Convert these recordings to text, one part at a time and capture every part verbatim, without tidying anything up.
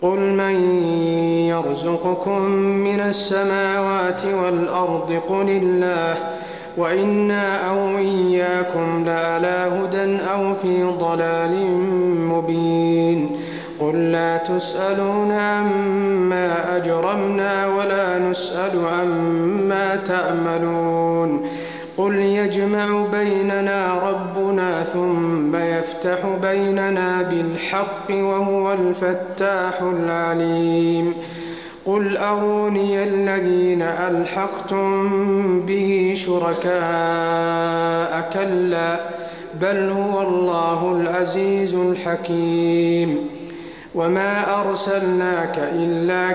قل من يرزقكم من السماوات والأرض قل الله وإنا أو إياكم لعلى هدى أو في ضلال مبين قل لا تسألون عما أجرمنا ولا نسأل عما تعملون قل يجمع بيننا ربنا ثم يفتح بيننا بالحق وهو الفتاح العليم قل أروني الذين ألحقتم به شركاء كلا بل هو الله العزيز الحكيم وما أرسلناك إلا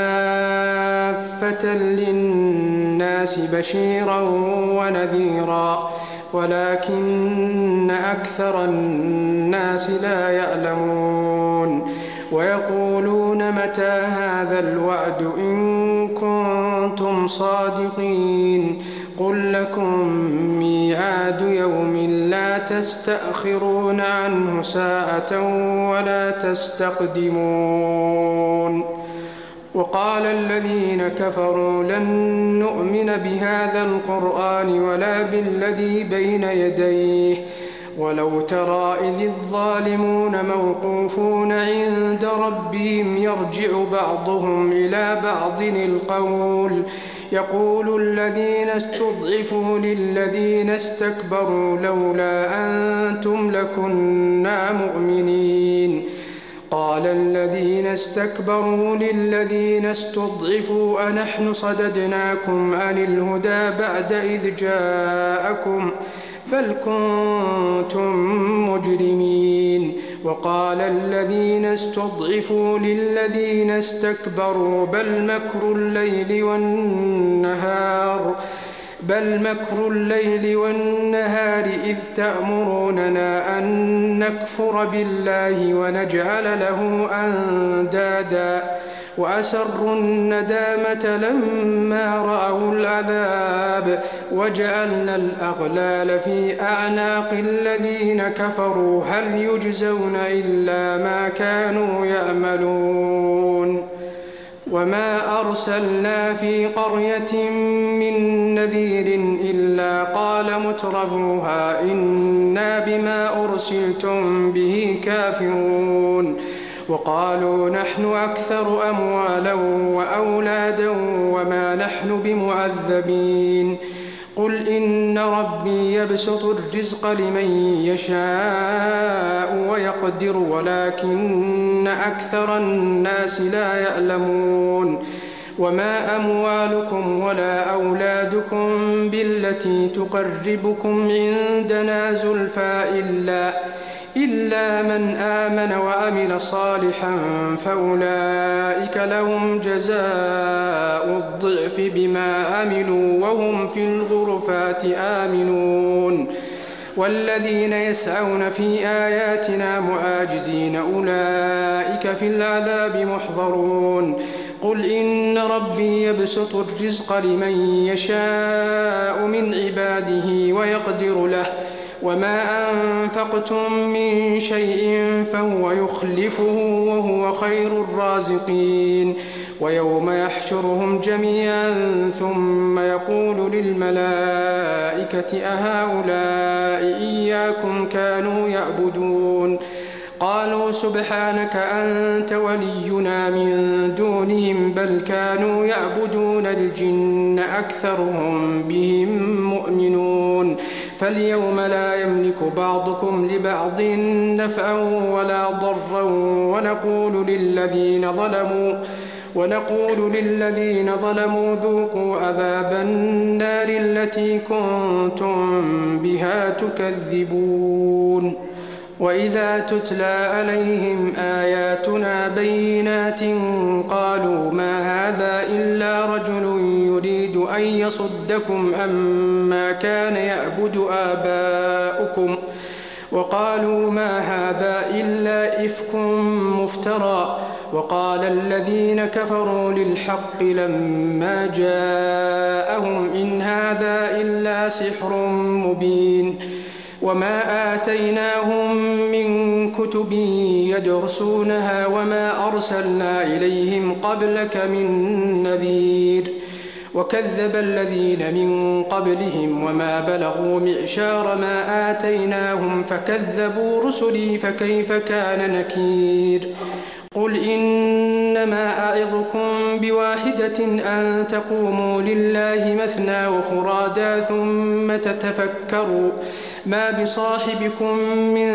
كافة للناس بشيرا ونذيرا ولكن أكثر الناس لا يعلمون ويقولون متى هذا الوعد إن كنتم صادقين قل لكم ميعاد يوم لا تستأخرون عنه ساعة ولا تستقدمون وقال الذين كفروا لن نؤمن بهذا القرآن ولا بالذي بين يديه ولو ترى إذ الظالمون موقوفون عند ربهم يرجع بعضهم إلى بعض القول يقول الذين استضعفوا للذين استكبروا لولا أنتم لكنا مؤمنين قال الذين استكبروا للذين استضعفوا أنحن صددناكم عن الهدى بعد إذ جاءكم بل كنتم مجرمين وقال الذين استضعفوا للذين استكبروا بل مكر الليل والنهار بل مكر الليل والنهار إذ تأمروننا أن نكفر بالله ونجعل له أندادا وأسروا الندامة لما رأوا العذاب وجعلنا الأغلال في أعناق الذين كفروا هل يجزون إلا ما كانوا يعملون وما أرسلنا في قرية من نذير إلا قال مترفوها إنا بما أرسلتم به كافرون وقالوا نحن أكثر أموالا وأولادا وما نحن بمعذبين قل إن ربي يبسط الرزق لمن يشاء ويقدر ولكن أكثر الناس لا يعلمون وما أموالكم ولا أولادكم بالتي تقربكم عندنا زلفى إلا إلا من آمن وعمل صالحا فأولئك لهم جزاء الضعف بما عملوا وهم في الغرفات آمنون والذين يسعون في آياتنا معاجزين أولئك في العذاب محضرون قل إن ربي يبسط الرزق لمن يشاء من عباده ويقدر له وما أنفقتم من شيء فهو يخلفه وهو خير الرازقين ويوم يحشرهم جميعا ثم يقول للملائكة أهؤلاء إياكم كانوا يعبدون قالوا سبحانك أنت ولينا من دونهم بل كانوا يعبدون الجن أكثرهم بهم مؤمنون فاليوم لا يملك بعضكم لبعض نفعا ولا ضرا ونقول للذين ظلموا ونقول للذين ظلموا ذوقوا عذاب النار التي كنتم بها تكذبون وإذا تتلى عليهم آياتنا بينات قالوا ما هذا إلا رجل يريد أن يصدكم عما كان يعبد آباؤكم وقالوا ما هذا إلا إفك مفترى وقال الذين كفروا للحق لما جاءهم إن هذا إلا سحر مبين وما آتيناهم من كتب يدرسونها وما أرسلنا إليهم قبلك من نذير وكذب الذين من قبلهم وما بلغوا معشار ما آتيناهم فكذبوا رسلي فكيف كان نكير قل إنما أعظكم بواحدة أن تقوموا لله مثنى وفرادا ثم تتفكروا ما بصاحبكم من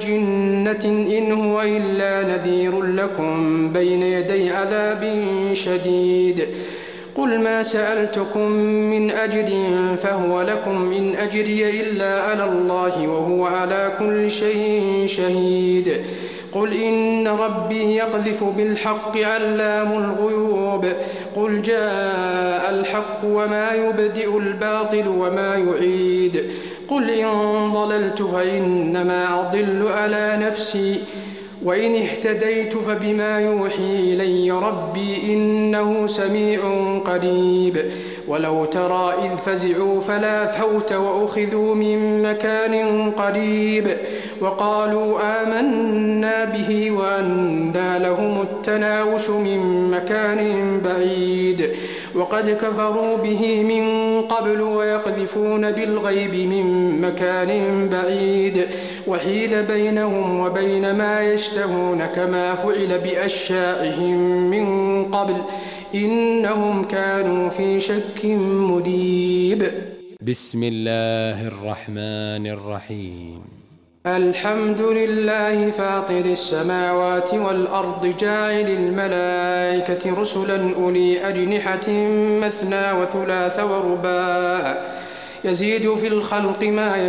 جنة إن هو إلا نذير لكم بين يدي عذاب شديد قل ما سألتكم من أجر فهو لكم إن أجري إلا على الله وهو على كل شيء شهيد قل إن ربي يقذف بالحق علام الغيوب قل جاء الحق وما يبدئ الباطل وما يعيد قل إن ضللت فإنما أضل على نفسي وإن اهتديت فبما يوحي إلي ربي إنه سميع قريب ولو ترى إذ فزعوا فلا فوت وأخذوا من مكان قريب وقالوا آمنا به وأنى لهم التناوش من مكان بعيد وقد كفروا به من قبل ويقذفون بالغيب من مكان بعيد وحيل بينهم وبين ما يشتهون كما فعل بأشياعهم من قبل إنهم كانوا في شك مريب. بسم الله الرحمن الرحيم. الحمد لله فاطر السماوات والأرض جاعل الملائكة رسلا أولي أجنحة مثنى وثلاث ورباع يزيد في الخلق ما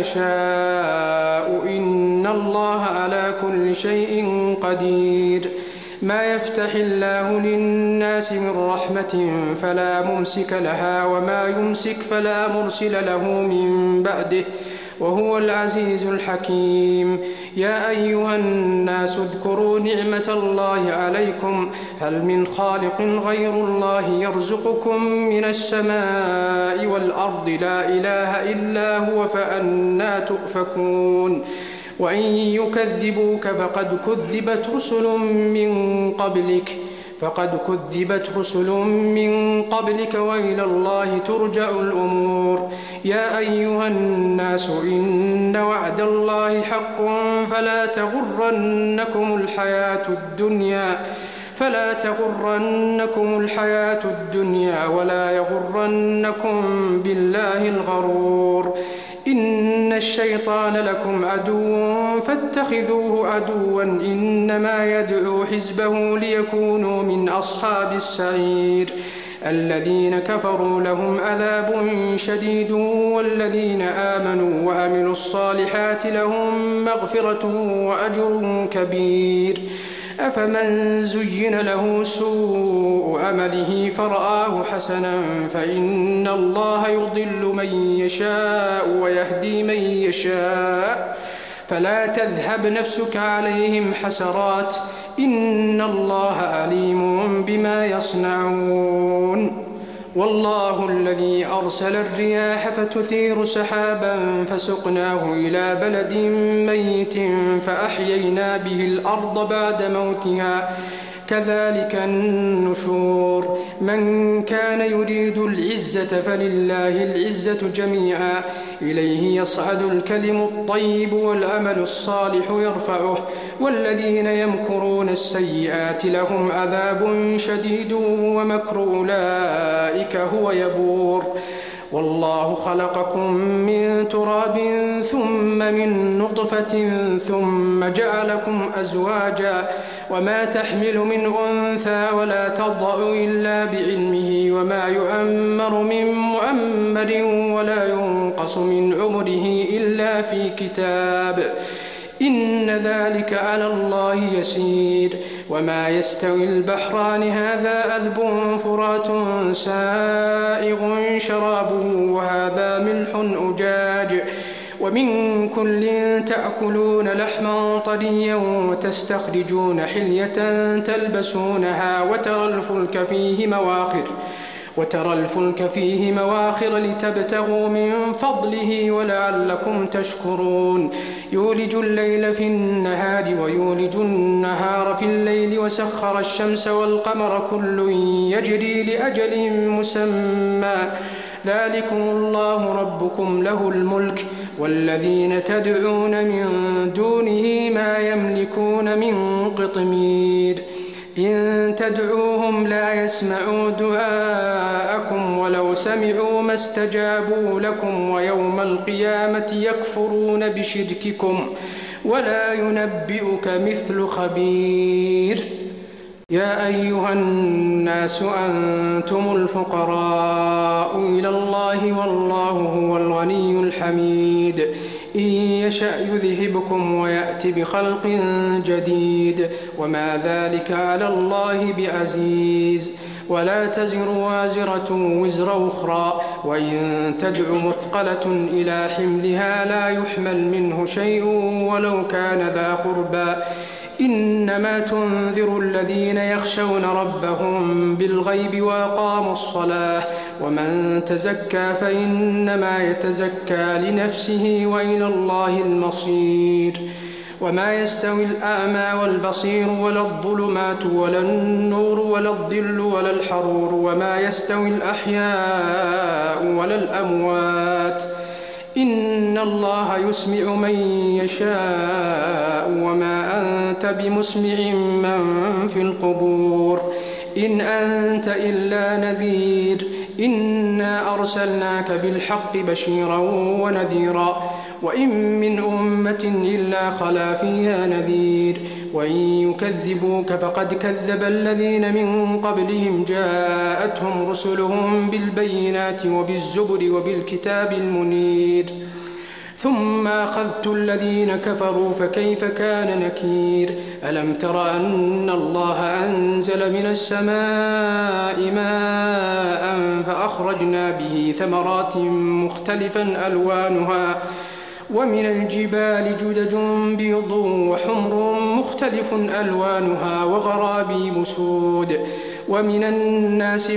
يشاء إن الله على كل شيء قدير. ما يفتح الله للناس من رحمة فلا ممسك لها وما يمسك فلا مرسل له من بعده وهو العزيز الحكيم. يا أيها الناس اذكروا نعمة الله عليكم هل من خالق غير الله يرزقكم من السماء والأرض لا إله إلا هو فأنى تؤفكون. وإن يكذبوك فقد كذبت رسل من قبلك فقد كذبت رسل من قبلك وإلى الله ترجع الأمور. يا أيها الناس إن وعد الله حق فلا تغرنكم الحياة الدنيا فلا تغرنكم الحياة الدنيا ولا يغرنكم بالله الغرور. إن الشيطان لكم عدو فاتخذوه عدوا إنما يدعو حزبه ليكونوا من أصحاب السعير. الذين كفروا لهم عذاب شديد والذين آمنوا وعملوا الصالحات لهم مغفرة وأجر كبير. أفمن زين له سوء عمله فرآه حسنا فإن الله يضل من يشاء ويهدي من يشاء فلا تذهب نفسك عليهم حسرات إن الله عليم بما يصنعون. والله الذي أرسل الرياح فتثير سحابا فسقناه إلى بلد ميت فأحيينا به الأرض بعد موتها كذلك النشور. من كان يريد العزة فلله العزة جميعا إليه يصعد الكلم الطيب والعمل الصالح يرفعه والذين يمكرون السيئات لهم عذاب شديد ومكر أولئك هو يبور. والله خلقكم من تراب ثم من نطفة ثم جعلكم أزواجا وما تحمل من أنثى ولا تضع إلا بعلمه وما يؤمر من مؤمر ولا ينقص من عمره إلا في كتاب إن ذلك على الله يسير. وما يستوي البحران هذا عذب فرات سائغ شرابه وهذا ملح أجاج ومن كل تأكلون لحما طريا وتستخرجون حلية تلبسونها وترى الفلك فيه مواخر وترى الفلك فيه مواخر لتبتغوا من فضله ولعلكم تشكرون يولج الليل في النهار ويولج النهار في الليل وسخر الشمس والقمر كل يجري لأجل مسمى ذلكم الله ربكم له الملك والذين تدعون من دونه ما يملكون من قطمير إن تدعوهم لا يسمعوا دعاءكم ولو سمعوا ما استجابوا لكم ويوم القيامة يكفرون بشرككم ولا ينبئك مثل خبير يا أيها الناس أنتم الفقراء إلى الله والله هو الغني الحميد إن يشأ يذهبكم ويأتي بخلق جديد وما ذلك على الله بعزيز ولا تزر وازرة وزر أخرى وإن تدع مثقلة إلى حملها لا يحمل منه شيء ولو كان ذا قربى إنما تنذر الذين يخشون ربهم بالغيب وأقاموا الصلاة ومن تزكى فإنما يتزكى لنفسه وإلى الله المصير وما يستوي الأعمى والبصير ولا الظلمات ولا النور ولا الظل ولا الحرور وما يستوي الأحياء ولا الأموات إن الله يسمع من يشاء وما أنت بمسمع من في القبور إن أنت إلا نذير إنا أرسلناك بالحق بشيرا ونذيرا وإن من أمة إلا خلا فيها نذير وإن يكذبوك فقد كذب الذين من قبلهم جاءتهم رسلهم بالبينات وبالزبر وبالكتاب المنير ثم أخذت الذين كفروا فكيف كان نكير ألم تر أن الله أنزل من السماء ماء فأخرجنا به ثمرات مختلفا ألوانها ومن الجبال جدد بيض وحمر مختلف ألوانها وغرابيب سود ومن الناس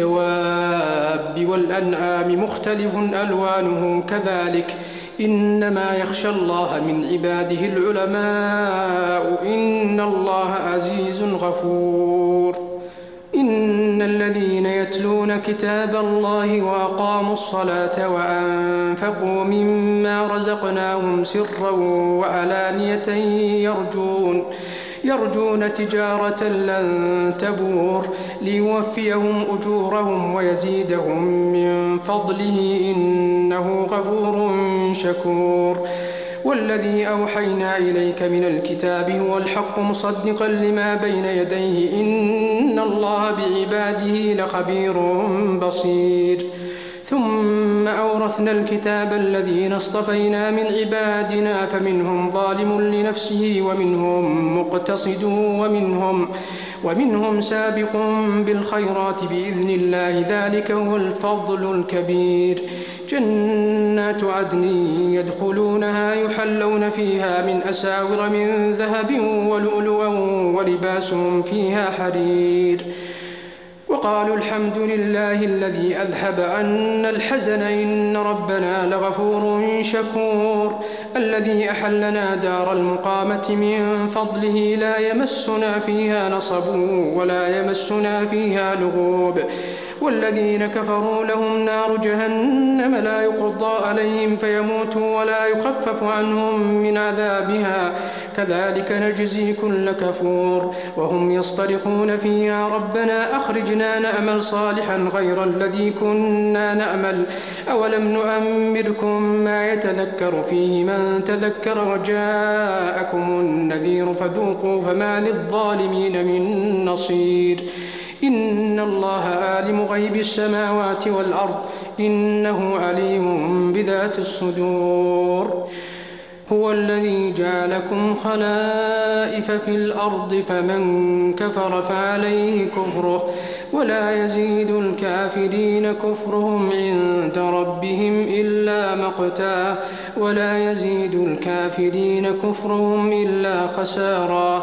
والدواب والأنعام مختلف ألوانه كذلك إنما يخشى الله من عباده العلماء إن الله عزيز غفور إن الذين يتلون كتاب الله وأقاموا الصلاة وأنفقوا مما رزقناهم سرا وعلانية يرجون يرجون تجارة لن تبور ليوفيهم أجورهم ويزيدهم من فضله إنه غفور شكور والذي أوحينا إليك من الكتاب هو الحق مصدقا لما بين يديه إن الله بعباده لخبير بصير ثم أورثنا الكتاب الذين اصطفينا من عبادنا فمنهم ظالم لنفسه ومنهم مقتصد ومنهم ومنهم سابق بالخيرات بإذن الله ذلك هو الفضل الكبير جنات عدن يدخلونها يحلون فيها من أساور من ذهب ولؤلؤا ولباسهم فيها حرير وقالوا الحمد لله الذي أذهب عنا الحزن إن ربنا لغفور شكور الذي أحلنا دار المقامة من فضله لا يمسنا فيها نصب ولا يمسنا فيها لغوب والذين كفروا لهم نار جهنم لا يقضى عليهم فيموتوا ولا يخفف عنهم من عذابها كذلك نجزي كل كفور وهم يصطرخون فيها ربنا أخرجنا نعمل صالحا غير الذي كنا نعمل أولم نؤمركم ما يتذكر فيه من تذكر وجاءكم النذير فذوقوا فما للظالمين من نصير إن الله عالم غيب السماوات والأرض إنه عليم بذات الصدور هو الذي جعلكم خلائف في الأرض فمن كفر فعليه كفره ولا يزيد الكافرين كفرهم عند ربهم إلا مقتا ولا يزيد الكافرين كفرهم إلا خسارا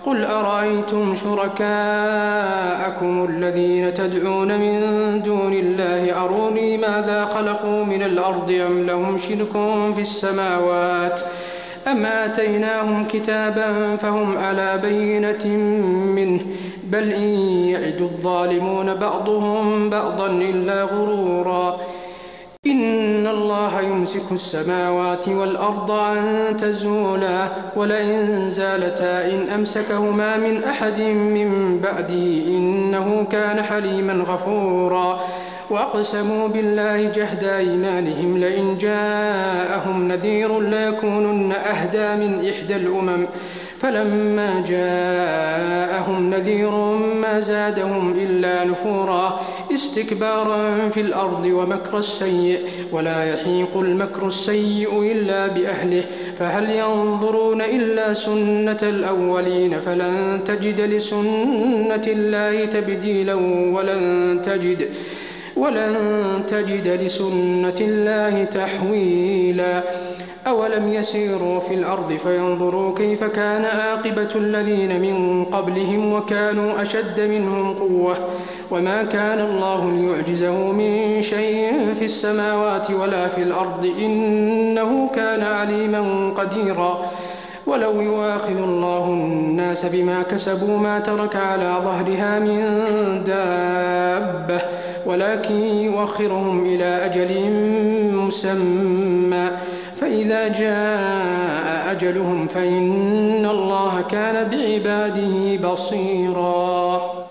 قل أرأيتم شركاءكم الذين تدعون من دون الله أروني ماذا خلقوا من الأرض أم لهم شرك في السماوات أم آتيناهم كتابا فهم على بينة منه بل إن يعد الظالمون بعضهم بعضا إلا غرورا إن الله يمسك السماوات والأرض أن تزولا ولئن زالتا إن أمسكهما من أحد من بعده إنه كان حليما غفورا وأقسموا بالله جهد أيمانهم لئن جاءهم نذير ليكونن أهدى من إحدى الأمم فلما جاءهم نذير ما زادهم إلا نفورا استكبارا في الأرض ومكر السيء ولا يحيق المكر السيء إلا بأهله فهل ينظرون إلا سنة الأولين فلن تجد لسنة الله تبديلا ولن تجد ولن تجد لسنة الله تحويلا أولم يسيروا في الأرض فينظروا كيف كان عاقبة الذين من قبلهم وكانوا أشد منهم قوة وما كان الله ليعجزه من شيء في السماوات ولا في الأرض إنه كان عليما قديرا ولو يؤاخذ الله الناس بما كسبوا ما ترك على ظهرها من دابة ولكن يؤخرهم إلى أجل مسمى فإذا جاء أجلهم فإن الله كان بعباده بصيرا.